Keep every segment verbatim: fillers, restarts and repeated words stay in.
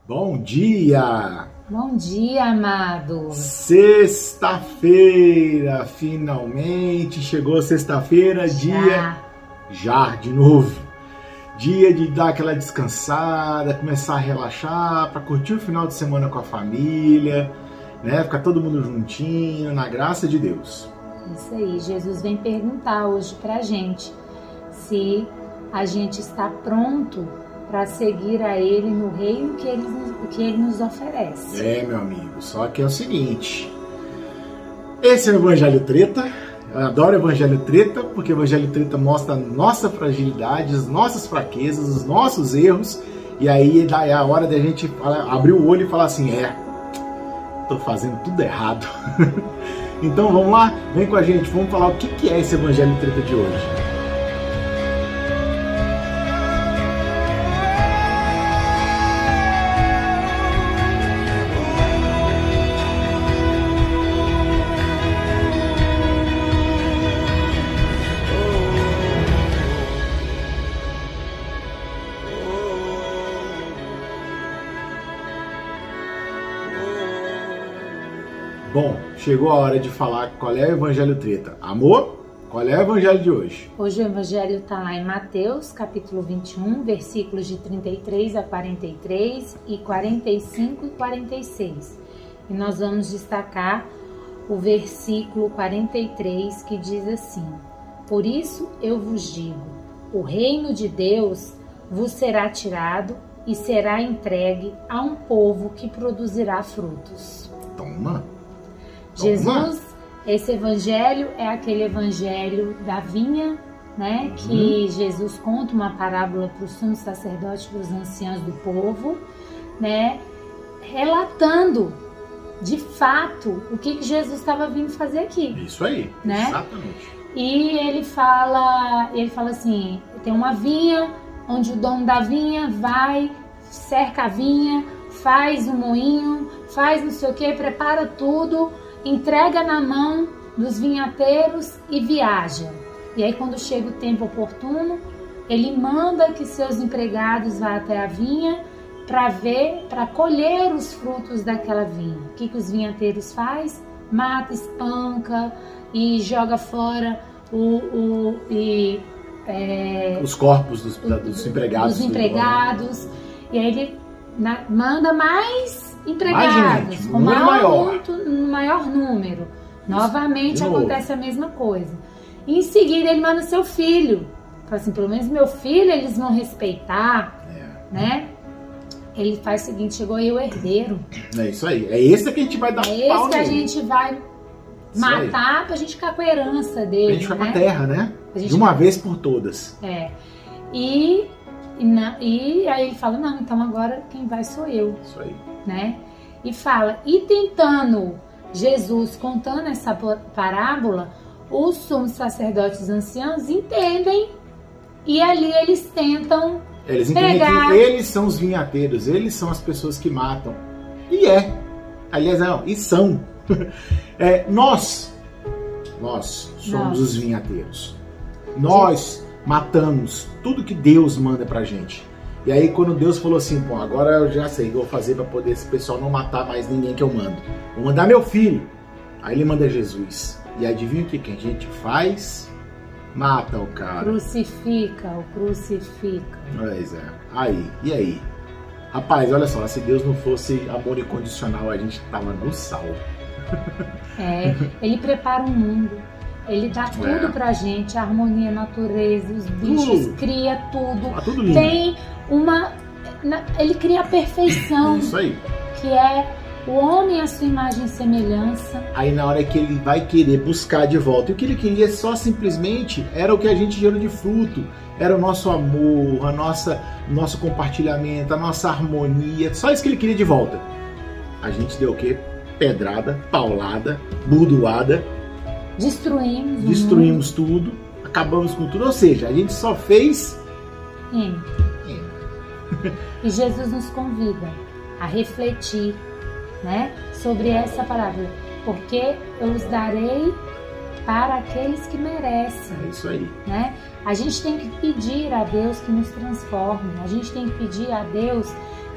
Bom dia! Bom dia, amado! Sexta-feira, finalmente chegou sexta-feira, dia já de novo. Dia de dar aquela descansada, começar a relaxar, para curtir o final de semana com a família, né? Ficar todo mundo juntinho, na graça de Deus. Isso aí, Jesus vem perguntar hoje pra gente se a gente está pronto para seguir a Ele no reino que ele, que ele nos oferece. É, meu amigo, só que é o seguinte, esse é o Evangelho Treta. Eu adoro o Evangelho Treta, porque o Evangelho Treta mostra a nossa fragilidade, as nossas fraquezas, os nossos erros, e aí é a hora da gente abrir o olho e falar assim, é, tô fazendo tudo errado. Então vamos lá, vem com a gente, vamos falar o que é esse Evangelho Treta de hoje. Bom, chegou a hora de falar qual é o Evangelho Treta. Amor, qual é o Evangelho de hoje? Hoje o Evangelho está lá em Mateus, capítulo vinte e um, versículos de trinta e três a quarenta e três e quarenta e cinco e quarenta e seis. E nós vamos destacar o versículo quarenta e três, que diz assim: Por isso eu vos digo, o reino de Deus vos será tirado e será entregue a um povo que produzirá frutos. Toma! Jesus, esse evangelho é aquele evangelho da vinha, né? Que uhum. Jesus conta uma parábola para os sumos sacerdotes, para os anciãos do povo, né? Relatando de fato o que, que Jesus estava vindo fazer aqui. Isso aí, né? Exatamente. E ele fala, ele fala assim, tem uma vinha onde o dono da vinha vai, cerca a vinha, faz um moinho, faz não sei o que, prepara tudo, entrega na mão dos vinhateiros e viaja. E aí quando chega o tempo oportuno, ele manda que seus empregados vá até a vinha para ver, para colher os frutos daquela vinha. O que, que os vinhateiros faz? Mata, espanca e joga fora o, o, e, é, os corpos dos, dos empregados. Dos empregados. Do... E aí ele na, manda mais empregados, mais gente, com maior, maior. Muito, maior número. Novamente acontece a mesma coisa. E em seguida ele manda seu filho. Fala assim, pelo menos meu filho eles vão respeitar, é. né? Ele faz o seguinte, chegou aí o herdeiro. É isso aí. É esse que a gente vai dar. É esse que a gente vai isso matar aí. Pra gente ficar com a herança dele. Pra gente ficar né? com a terra, né? A gente... De uma vez por todas. É. E, e, na, e aí ele fala, não, então agora quem vai sou eu. Isso aí. Né? E fala, e tentando Jesus, contando essa parábola, os sumos sacerdotes anciãos entendem e ali eles tentam Eles entendem pegar... que eles são os vinhateiros, eles são as pessoas que matam. E é, aliás não, e são. É, nós, nós somos nós. os vinhateiros. Nós matamos tudo que Deus manda pra gente. E aí quando Deus falou assim, pô, agora eu já sei o que eu vou fazer para poder esse pessoal não matar mais ninguém que eu mando. Vou mandar meu filho. Aí ele manda Jesus. E adivinha o que, que a gente faz? Mata o cara. Crucifica, o crucifica. Pois é. Aí, e aí? Rapaz, olha só, se Deus não fosse amor incondicional, a gente tava no sal. É, ele prepara um mundo. Ele dá tudo é. pra gente, a harmonia, a natureza, os bichos, tudo. cria tudo. Ah, tudo lindo. Tem uma... Ele cria a perfeição. Isso aí. Que é o homem à sua imagem e semelhança. Aí na hora que ele vai querer buscar de volta, e o que ele queria só simplesmente era o que a gente gerou de fruto. Era o nosso amor, a nossa, nosso compartilhamento, a nossa harmonia. Só isso que ele queria de volta. A gente deu o quê? Pedrada, paulada, burdoada. Destruímos. Destruímos tudo, acabamos com tudo. Ou seja, a gente só fez... Hum. Hum. E Jesus nos convida a refletir, né, sobre essa palavra. Porque eu os darei para aqueles que merecem. É isso aí. Né? A gente tem que pedir a Deus que nos transforme. A gente tem que pedir a Deus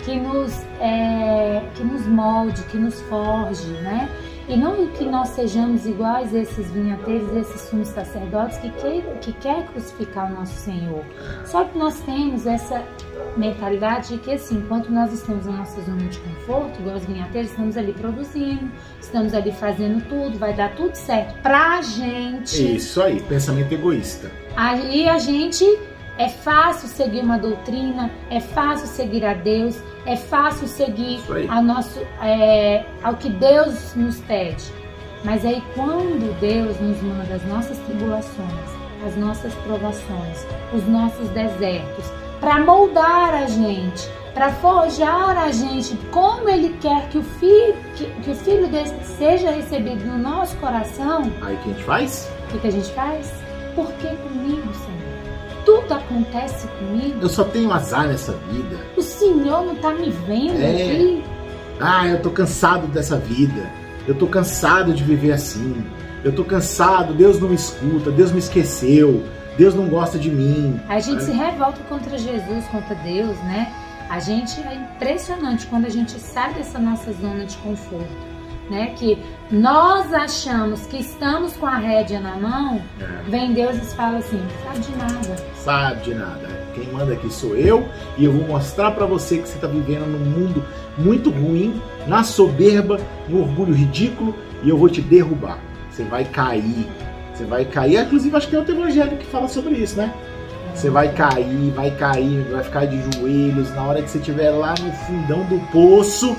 que nos, é, que nos molde, que nos forge, né? E não que nós sejamos iguais a esses vinhateiros, esses sumos sacerdotes que quer, que quer crucificar o nosso Senhor. Só que nós temos essa mentalidade de que, assim, enquanto nós estamos na nossa zona de conforto, igual os vinhateiros, estamos ali produzindo, estamos ali fazendo tudo, vai dar tudo certo pra gente. Isso aí, pensamento egoísta. Aí a gente, é fácil seguir uma doutrina, é fácil seguir a Deus, é fácil seguir a nosso, é, ao que Deus nos pede. Mas aí quando Deus nos manda as nossas tribulações, as nossas provações, os nossos desertos, para moldar a gente, para forjar a gente como Ele quer que o filho, que, que o filho dele seja recebido no nosso coração. Aí o que a gente faz? O que, que a gente faz? Por que comigo, Senhor? Tudo acontece comigo. Eu só tenho azar nessa vida. O Senhor não tá me vendo é. aqui. Ah, eu tô cansado dessa vida. Eu tô cansado de viver assim. Eu tô cansado, Deus não me escuta, Deus me esqueceu, Deus não gosta de mim. A gente é. se revolta contra Jesus, contra Deus, né? A gente é impressionante quando a gente sai dessa nossa zona de conforto, né? Que nós achamos que estamos com a rédea na mão, é. vem Deus e fala assim, sabe de nada. Sabe de nada. Quem manda aqui sou eu e eu vou mostrar pra você que você tá vivendo num mundo muito ruim, na soberba, no orgulho ridículo, e eu vou te derrubar. Você vai cair. Você vai cair. Inclusive, acho que é outro evangelho que fala sobre isso, né? Você vai cair, vai cair, vai ficar de joelhos. Na hora que você estiver lá no fundão do poço,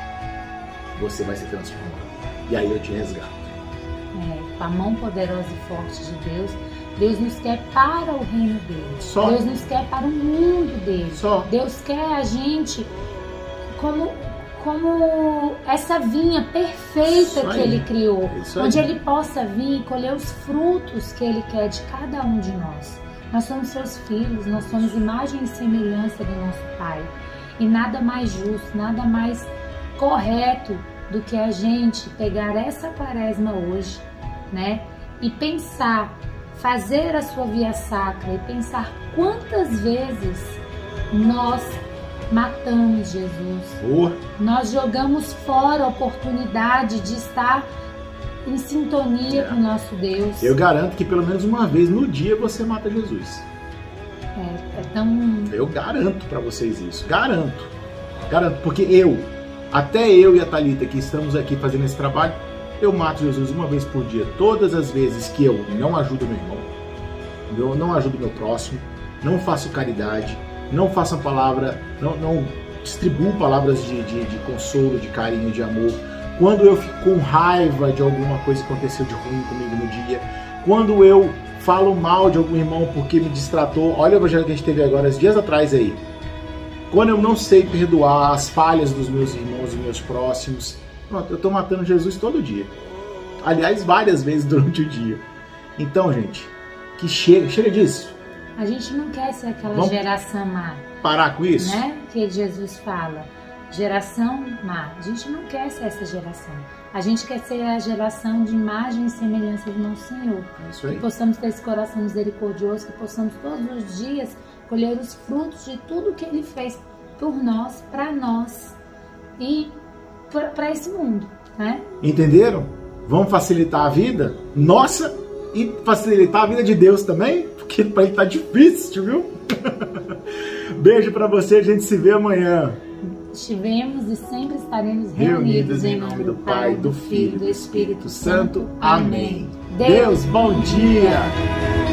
você vai se transformar. E aí eu te resgato. É, com a mão poderosa e forte de Deus, Deus nos quer para o reino dele. Só. Deus nos quer para o mundo dele. Só. Deus quer a gente como, como essa vinha perfeita que Ele criou. Onde Ele possa vir e colher os frutos que Ele quer de cada um de nós. Nós somos seus filhos, nós somos imagem e semelhança do nosso Pai. E nada mais justo, nada mais correto do que a gente pegar essa quaresma hoje, né? E pensar, fazer a sua via sacra e pensar quantas vezes nós matamos Jesus. Oh. Nós jogamos fora a oportunidade de estar em sintonia é. com o nosso Deus. Eu garanto que pelo menos uma vez no dia você mata Jesus. É, é tão... Eu garanto pra vocês isso. Garanto. Garanto. Porque eu, até eu e a Thalita que estamos aqui fazendo esse trabalho, eu mato Jesus uma vez por dia. Todas as vezes que eu não ajudo meu irmão, eu não ajudo meu próximo, não faço caridade, não faço a palavra, não, não distribuo palavras de, de, de consolo, de carinho, de amor. Quando eu fico com raiva de alguma coisa que aconteceu de ruim comigo no dia, quando eu falo mal de algum irmão porque me distratou, olha o evangelho que a gente teve agora, dias atrás aí. Quando eu não sei perdoar as falhas dos meus irmãos e meus próximos, pronto, eu estou matando Jesus todo dia. Aliás, várias vezes durante o dia. Então, gente, que chega, chega disso. A gente não quer ser aquela Vamos geração má. Parar com isso? Né? Que Jesus fala. Geração má. A gente não quer ser essa geração. A gente quer ser a geração de imagem e semelhança do nosso Senhor. Isso aí. Que possamos ter esse coração misericordioso, que possamos todos os dias colher os frutos de tudo que Ele fez por nós, para nós e para esse mundo, né? Entenderam? Vamos facilitar a vida nossa e facilitar a vida de Deus também, porque para Ele tá difícil, viu? Beijo para você, a gente se vê amanhã. Estivemos e sempre estaremos reunidos, reunidos em nome do Pai, do Filho e do Espírito Santo. Amém. Deus, bom dia!